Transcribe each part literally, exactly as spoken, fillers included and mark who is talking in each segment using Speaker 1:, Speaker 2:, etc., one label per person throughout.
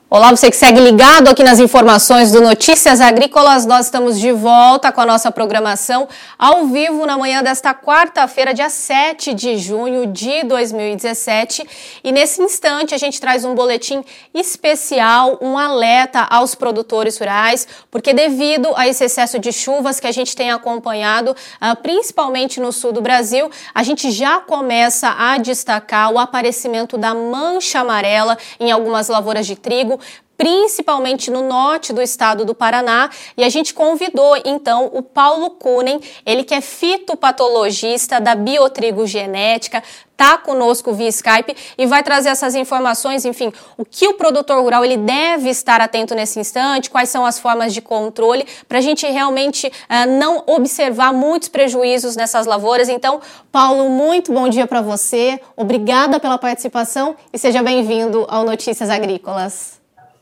Speaker 1: Olá, você que segue ligado aqui nas informações do Notícias Agrícolas. Nós estamos de volta com a nossa programação ao vivo na manhã desta quarta-feira, dia sete de junho de dois mil e dezessete. E nesse instante a gente traz um boletim especial, um alerta aos produtores rurais, porque devido a esse excesso de chuvas que a gente tem acompanhado, principalmente no sul do Brasil, a gente já começa a destacar o aparecimento da mancha amarela em algumas lavouras de trigo, principalmente no norte do estado do Paraná, e a gente convidou então o Paulo Kunen, ele que é fitopatologista da Biotrigo Genética, está conosco via Skype e vai trazer essas informações, enfim, o que o produtor rural ele deve estar atento nesse instante, quais são as formas de controle, para a gente realmente uh, não observar muitos prejuízos nessas lavouras. Então, Paulo, muito bom dia para você, obrigada pela participação e seja bem-vindo ao Notícias Agrícolas.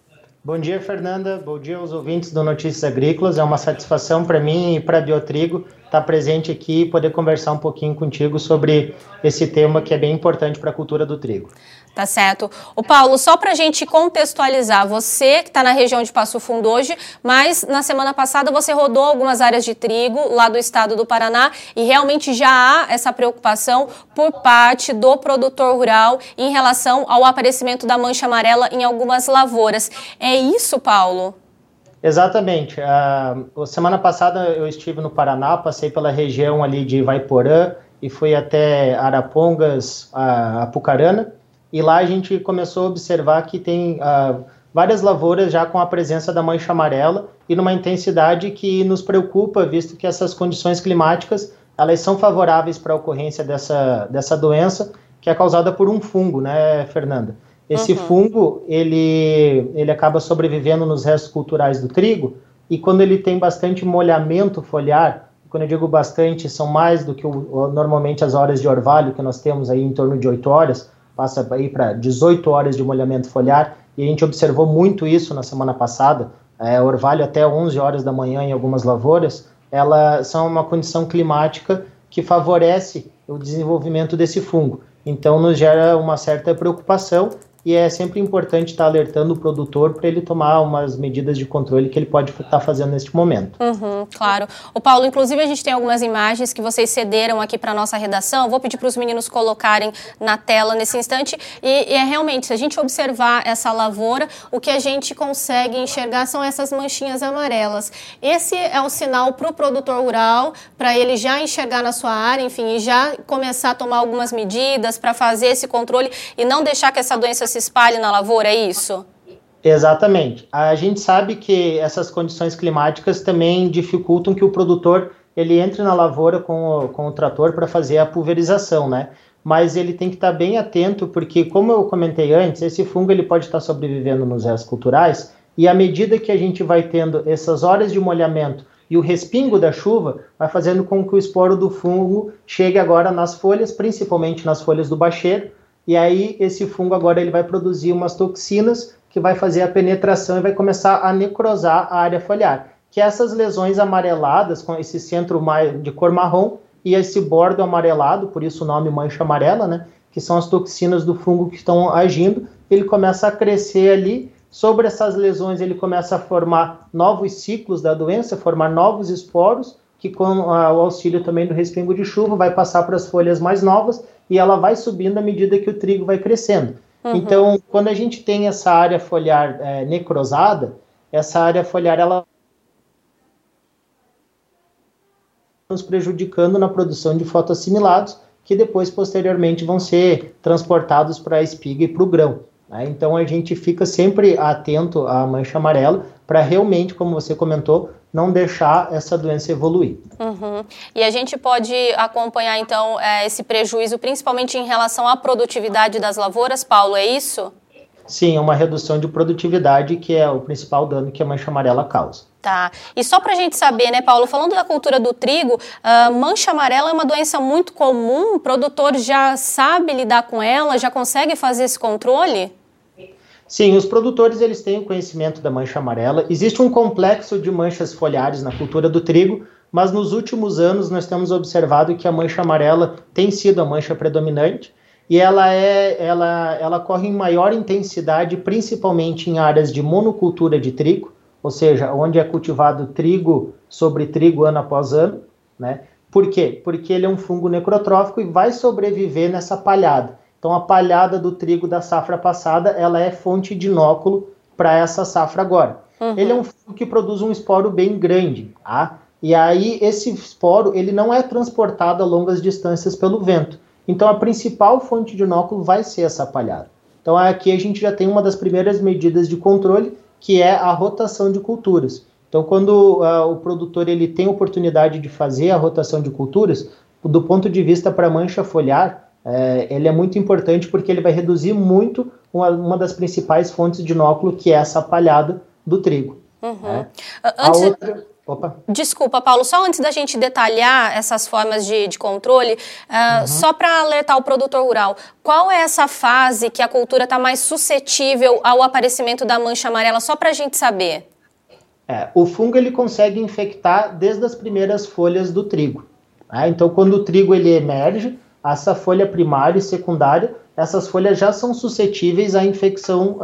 Speaker 2: Bom dia, Fernanda. Bom dia aos ouvintes do Notícias Agrícolas. É uma satisfação para mim e para a Biotrigo estar presente aqui e poder conversar um pouquinho contigo sobre esse tema que é bem importante para a cultura do trigo.
Speaker 1: Tá certo. O Paulo, só para a gente contextualizar, você que está na região de Passo Fundo hoje, mas na semana passada você rodou algumas áreas de trigo lá do estado do Paraná e realmente já há essa preocupação por parte do produtor rural em relação ao aparecimento da mancha amarela em algumas lavouras. É isso, Paulo?
Speaker 2: Exatamente. A semana passada eu estive no Paraná, passei pela região ali de Ivaiporã e fui até Arapongas, a Apucarana. E lá a gente começou a observar que tem uh, várias lavouras já com a presença da mancha amarela e numa intensidade que nos preocupa, visto que essas condições climáticas elas são favoráveis para a ocorrência dessa, dessa doença, que é causada por um fungo, né, Fernanda? Esse uhum. fungo, ele, ele acaba sobrevivendo nos restos culturais do trigo e quando ele tem bastante molhamento foliar, quando eu digo bastante, são mais do que o, normalmente as horas de orvalho que nós temos aí em torno de oito horas, passa aí para dezoito horas de molhamento foliar, e a gente observou muito isso na semana passada, é, orvalho até onze horas da manhã em algumas lavouras, elas são uma condição climática que favorece o desenvolvimento desse fungo. Então nos gera uma certa preocupação e é sempre importante estar alertando o produtor para ele tomar umas medidas de controle que ele pode estar fazendo neste momento.
Speaker 1: Uhum, claro. O Paulo, inclusive a gente tem algumas imagens que vocês cederam aqui para a nossa redação, eu vou pedir para os meninos colocarem na tela nesse instante e, e é realmente, se a gente observar essa lavoura, o que a gente consegue enxergar são essas manchinhas amarelas. Esse é um sinal para o produtor rural, para ele já enxergar na sua área, enfim, e já começar a tomar algumas medidas para fazer esse controle e não deixar que essa doença se espalhe na lavoura, é isso?
Speaker 2: Exatamente. A gente sabe que essas condições climáticas também dificultam que o produtor ele entre na lavoura com o, com o trator para fazer a pulverização, né? Mas ele tem que estar bem atento porque, como eu comentei antes, esse fungo ele pode estar sobrevivendo nos restos culturais e à medida que a gente vai tendo essas horas de molhamento e o respingo da chuva, vai fazendo com que o esporo do fungo chegue agora nas folhas, principalmente nas folhas do bacheiro, e aí esse fungo agora ele vai produzir umas toxinas que vai fazer a penetração e vai começar a necrosar a área foliar. Que essas lesões amareladas, com esse centro de cor marrom e esse bordo amarelado, por isso o nome mancha amarela, né? Que são as toxinas do fungo que estão agindo, ele começa a crescer ali. Sobre essas lesões ele começa a formar novos ciclos da doença, formar novos esporos, que com o auxílio também do respingo de chuva vai passar para as folhas mais novas e ela vai subindo à medida que o trigo vai crescendo. Uhum. Então, quando a gente tem essa área foliar é, necrosada, essa área foliar ela nos prejudicando na produção de fotoassimilados, que depois, posteriormente, vão ser transportados para a espiga e para o grão. Né? Então, a gente fica sempre atento à mancha amarela para realmente, como você comentou, não deixar essa doença evoluir.
Speaker 1: Uhum. E a gente pode acompanhar, então, é, esse prejuízo, principalmente em relação à produtividade das lavouras, Paulo, é isso?
Speaker 2: Sim, uma redução de produtividade que é o principal dano que a mancha amarela causa.
Speaker 1: Tá. E só para a gente saber, né, Paulo, falando da cultura do trigo, a mancha amarela é uma doença muito comum, o produtor já sabe lidar com ela, já consegue fazer esse controle?
Speaker 2: Sim, os produtores eles têm o conhecimento da mancha amarela. Existe um complexo de manchas foliares na cultura do trigo, mas nos últimos anos nós temos observado que a mancha amarela tem sido a mancha predominante e ela, é, ela, ela corre em maior intensidade, principalmente em áreas de monocultura de trigo, ou seja, onde é cultivado trigo sobre trigo ano após ano, né? Por quê? Porque ele é um fungo necrotrófico e vai sobreviver nessa palhada. Então, a palhada do trigo da safra passada, ela é fonte de inóculo para essa safra agora. Uhum. Ele é um fungo que produz um esporo bem grande, tá? E aí, esse esporo, ele não é transportado a longas distâncias pelo vento. Então, a principal fonte de inóculo vai ser essa palhada. Então, aqui a gente já tem uma das primeiras medidas de controle, que é a rotação de culturas. Então, quando uh, o produtor ele tem oportunidade de fazer a rotação de culturas, do ponto de vista para a mancha foliar, é, ele é muito importante porque ele vai reduzir muito uma, uma das principais fontes de inóculo, que é essa palhada do trigo.
Speaker 1: Uhum.
Speaker 2: Né?
Speaker 1: Antes...
Speaker 2: A outra... Opa.
Speaker 1: Desculpa, Paulo, só antes da gente detalhar essas formas de, de controle, uh, uhum. só para alertar o produtor rural, qual é essa fase que a cultura está mais suscetível ao aparecimento da mancha amarela, só para a gente saber?
Speaker 2: É, o fungo ele consegue infectar desde as primeiras folhas do trigo. Né? Então, quando o trigo ele emerge, essa folha primária e secundária, essas folhas já são suscetíveis à infecção,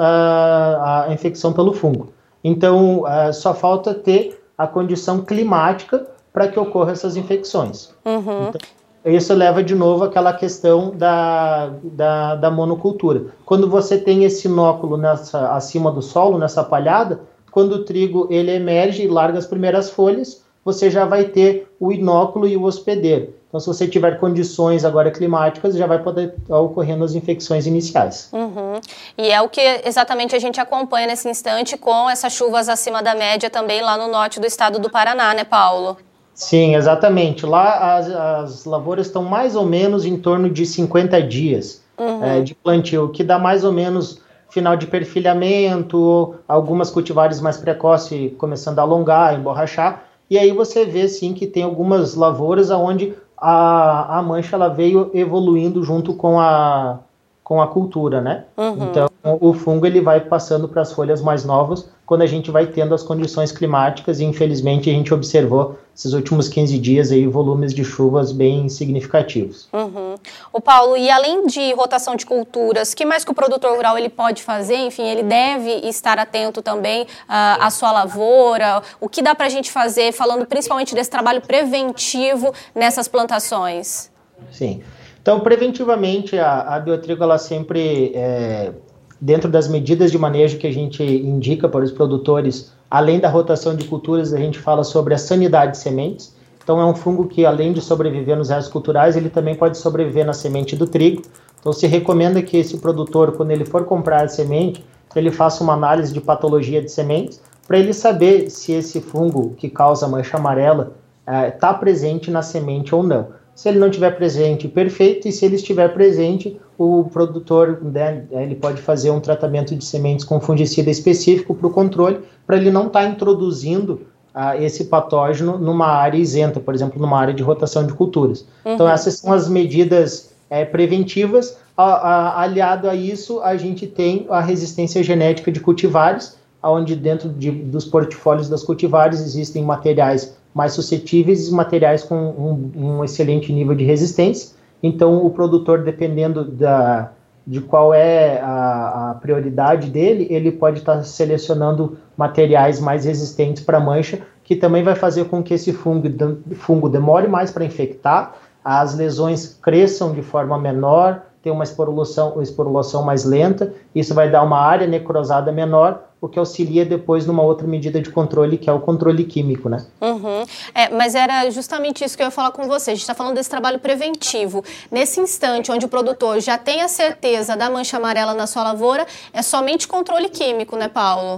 Speaker 2: à, à infecção pelo fungo. Então, uh, só falta ter a condição climática para que ocorram essas infecções.
Speaker 1: Uhum.
Speaker 2: Então, isso leva de novo àquela questão da, da, da monocultura. Quando você tem esse inóculo nessa, acima do solo, nessa palhada, quando o trigo ele emerge e larga as primeiras folhas, você já vai ter o inóculo e o hospedeiro. Então, se você tiver condições agora climáticas, já vai poder estar ocorrendo as infecções iniciais.
Speaker 1: Uhum. E é o que exatamente a gente acompanha nesse instante com essas chuvas acima da média também lá no norte do estado do Paraná, né, Paulo?
Speaker 2: Sim, exatamente. Lá as, as lavouras estão mais ou menos em torno de cinquenta dias uhum. é, de plantio, que dá mais ou menos final de perfilhamento, algumas cultivares mais precoces começando a alongar, emborrachar. E aí você vê, sim, que tem algumas lavouras onde a, a mancha ela veio evoluindo junto com a, com a cultura, né? Uhum. Então, o fungo ele vai passando para as folhas mais novas quando a gente vai tendo as condições climáticas e, infelizmente, a gente observou esses últimos quinze dias aí volumes de chuvas bem significativos.
Speaker 1: Uhum. O Paulo, e além de rotação de culturas, o que mais que o produtor rural ele pode fazer? Enfim, ele deve estar atento também uh, à sua lavoura. O que dá para a gente fazer, falando principalmente desse trabalho preventivo nessas plantações?
Speaker 2: Sim. Então, preventivamente, a, a Biotrigo, ela sempre, é, dentro das medidas de manejo que a gente indica para os produtores, além da rotação de culturas, a gente fala sobre a sanidade de sementes. Então, é um fungo que, além de sobreviver nos restos culturais, ele também pode sobreviver na semente do trigo. Então, se recomenda que esse produtor, quando ele for comprar a semente, ele faça uma análise de patologia de sementes, para ele saber se esse fungo que causa mancha amarela está é, presente na semente ou não. Se ele não estiver presente, perfeito, e se ele estiver presente, o produtor, né, ele pode fazer um tratamento de sementes com fungicida específico para o controle, para ele não estar tá introduzindo uh, esse patógeno numa área isenta, por exemplo, numa área de rotação de culturas. Uhum. Então, essas são as medidas é, preventivas. A, a, aliado a isso, a gente tem a resistência genética de cultivares, onde dentro de, dos portfólios das cultivares existem materiais mais suscetíveis e materiais com um, um excelente nível de resistência. Então, o produtor, dependendo da, de qual é a, a prioridade dele, ele pode estar selecionando materiais mais resistentes para mancha, que também vai fazer com que esse fungo, fungo demore mais para infectar, as lesões cresçam de forma menor, tem uma esporulação, uma esporulação mais lenta, isso vai dar uma área necrosada menor, o que auxilia depois numa outra medida de controle, que é o controle químico, né?
Speaker 1: Uhum. É, mas era justamente isso que eu ia falar com você. A gente está falando desse trabalho preventivo. Nesse instante, onde o produtor já tem a certeza da mancha amarela na sua lavoura, é somente controle químico, né, Paulo?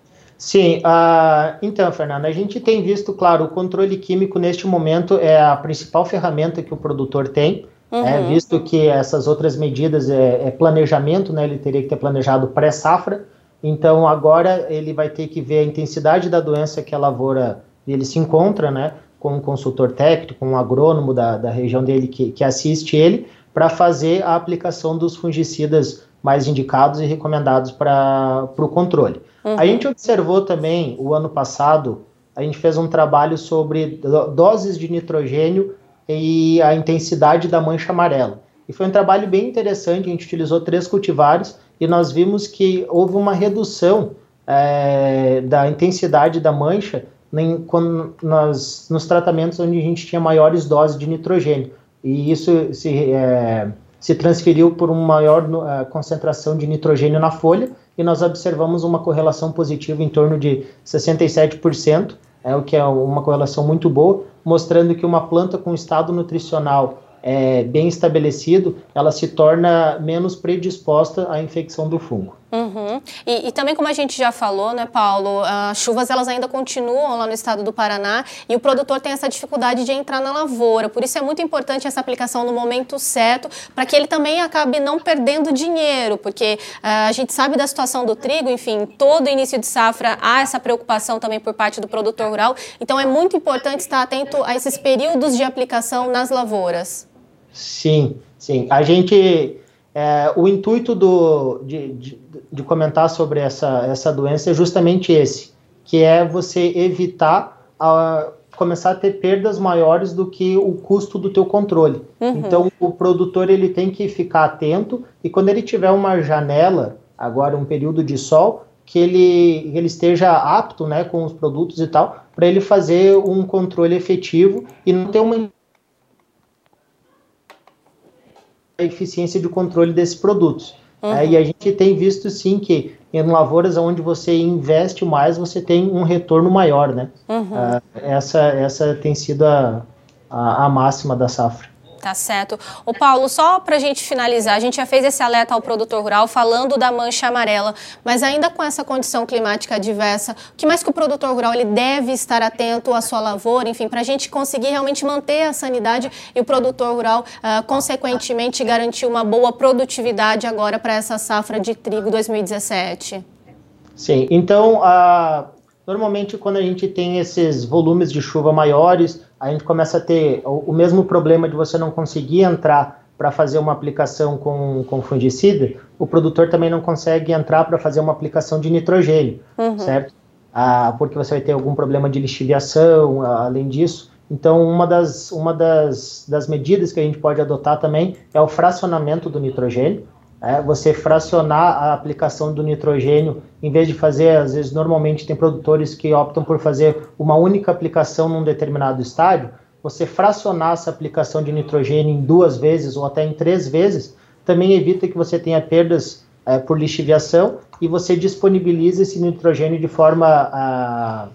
Speaker 2: Sim, uh, então, Fernanda, a gente tem visto, claro, o controle químico neste momento é a principal ferramenta que o produtor tem, uhum. é, visto que essas outras medidas é, é planejamento, né? Ele teria que ter planejado pré-safra. Então, agora ele vai ter que ver a intensidade da doença que a lavoura dele se encontra, né, com um consultor técnico, com um agrônomo da, da região dele que, que assiste ele, para fazer a aplicação dos fungicidas mais indicados e recomendados para o controle. Uhum. A gente observou também, o ano passado, a gente fez um trabalho sobre doses de nitrogênio e a intensidade da mancha amarela. E foi um trabalho bem interessante, a gente utilizou três cultivares e nós vimos que houve uma redução é, da intensidade da mancha em, quando nós, nos tratamentos onde a gente tinha maiores doses de nitrogênio. E isso se, é, se transferiu por uma maior uh, concentração de nitrogênio na folha e nós observamos uma correlação positiva em torno de sessenta e sete por cento, é, o que é uma correlação muito boa, mostrando que uma planta com estado nutricional é, bem estabelecido, ela se torna menos predisposta à infecção do fungo.
Speaker 1: Uhum. E, e também, como a gente já falou, né, Paulo, as chuvas elas ainda continuam lá no estado do Paraná e o produtor tem essa dificuldade de entrar na lavoura. Por isso é muito importante essa aplicação no momento certo, para que ele também acabe não perdendo dinheiro, porque uh, a gente sabe da situação do trigo, enfim, todo início de safra há essa preocupação também por parte do produtor rural. Então é muito importante estar atento a esses períodos de aplicação nas lavouras.
Speaker 2: Sim, sim. A gente... É, o intuito do, de, de, de comentar sobre essa, essa doença é justamente esse, que é você evitar a, começar a ter perdas maiores do que o custo do teu controle. Uhum. Então, o produtor ele tem que ficar atento e quando ele tiver uma janela, agora um período de sol, que ele, ele esteja apto, né, com os produtos e tal, para ele fazer um controle efetivo e não ter uma a eficiência de controle desses produtos. Uhum. É, e a gente tem visto sim que em lavouras onde você investe mais, você tem um retorno maior, né? Uhum. Uh, essa, essa tem sido a, a, a máxima da safra.
Speaker 1: Tá certo. Ô Paulo, só para a gente finalizar, a gente já fez esse alerta ao produtor rural falando da mancha amarela, mas ainda com essa condição climática adversa, o que mais que o produtor rural ele deve estar atento à sua lavoura, enfim, para a gente conseguir realmente manter a sanidade e o produtor rural, uh, consequentemente, garantir uma boa produtividade agora para essa safra de trigo dois mil e dezessete?
Speaker 2: Sim, então, uh, normalmente quando a gente tem esses volumes de chuva maiores, a gente começa a ter o, o mesmo problema de você não conseguir entrar para fazer uma aplicação com, com fungicida, o produtor também não consegue entrar para fazer uma aplicação de nitrogênio, uhum. certo? Ah, porque você vai ter algum problema de lixiviação, ah, além disso. Então, uma, das, uma das, das medidas que a gente pode adotar também é o fracionamento do nitrogênio. É, você fracionar a aplicação do nitrogênio, em vez de fazer, às vezes, normalmente tem produtores que optam por fazer uma única aplicação num determinado estádio, você fracionar essa aplicação de nitrogênio em duas vezes ou até em três vezes, também evita que você tenha perdas é, por lixiviação e você disponibiliza esse nitrogênio de forma, a,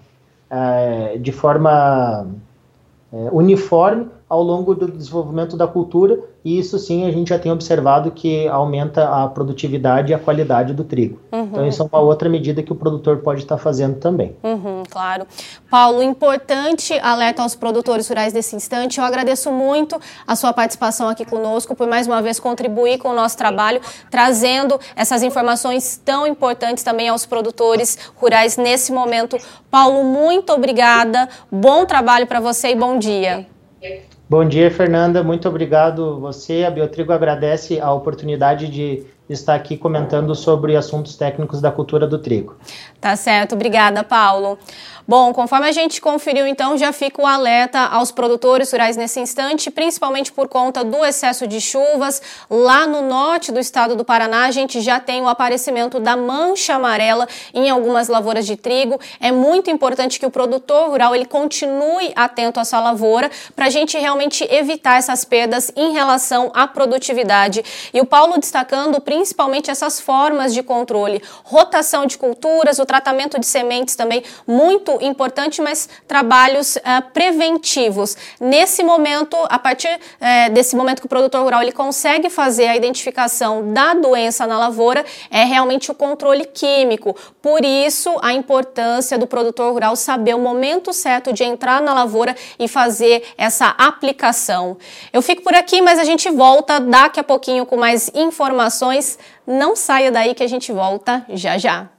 Speaker 2: a, de forma é, uniforme ao longo do desenvolvimento da cultura, e isso sim a gente já tem observado que aumenta a produtividade e a qualidade do trigo. Uhum. Então isso é uma outra medida que o produtor pode estar fazendo também.
Speaker 1: Uhum, claro. Paulo, importante alerta aos produtores rurais desse instante. Eu agradeço muito a sua participação aqui conosco, por mais uma vez contribuir com o nosso trabalho, trazendo essas informações tão importantes também aos produtores rurais nesse momento. Paulo, muito obrigada, bom trabalho para você e bom dia.
Speaker 2: Bom dia, Fernanda. Muito obrigado você. A Biotrigo agradece a oportunidade de estar aqui comentando sobre assuntos técnicos da cultura do trigo.
Speaker 1: Tá certo. Obrigada, Paulo. Bom, conforme a gente conferiu, então, já fica o alerta aos produtores rurais nesse instante, principalmente por conta do excesso de chuvas. Lá no norte do estado do Paraná, a gente já tem o aparecimento da mancha amarela em algumas lavouras de trigo. É muito importante que o produtor rural ele continue atento à sua lavoura para a gente realmente evitar essas perdas em relação à produtividade. E o Paulo destacando principalmente essas formas de controle, rotação de culturas, o tratamento de sementes também muito importante, mas trabalhos uh, preventivos. Nesse momento, a partir uh, desse momento que o produtor rural ele consegue fazer a identificação da doença na lavoura, é realmente o controle químico. Por isso, a importância do produtor rural saber o momento certo de entrar na lavoura e fazer essa aplicação. Eu fico por aqui, mas a gente volta daqui a pouquinho com mais informações. Não saia daí que a gente volta já já.